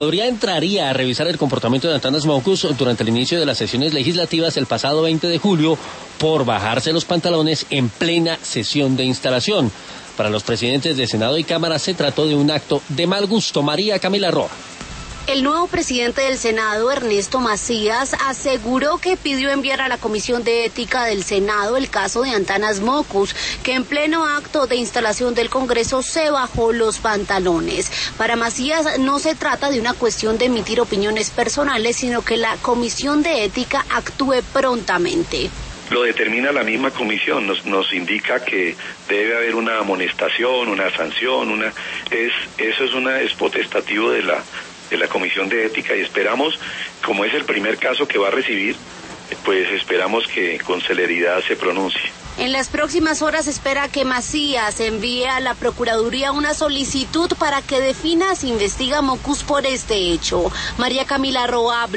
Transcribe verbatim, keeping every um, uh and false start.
La entraría a revisar el comportamiento de Antanas Mockus durante el inicio de las sesiones legislativas el pasado veinte de julio por bajarse los pantalones en plena sesión de instalación. Para los presidentes de Senado y Cámara se trató de un acto de mal gusto. María Camila Roa. El nuevo presidente del Senado, Ernesto Macías, aseguró que pidió enviar a la Comisión de Ética del Senado el caso de Antanas Mockus, que en pleno acto de instalación del Congreso se bajó los pantalones. Para Macías no se trata de una cuestión de emitir opiniones personales, sino que la Comisión de Ética actúe prontamente. Lo determina la misma comisión, nos, nos indica que debe haber una amonestación, una sanción, una es eso es una es potestativo de la de la Comisión de Ética y esperamos, como es el primer caso que va a recibir, pues esperamos que con celeridad se pronuncie. En las próximas horas espera que Macías envíe a la Procuraduría una solicitud para que defina si investiga a Mockus por este hecho. María Camila Roa.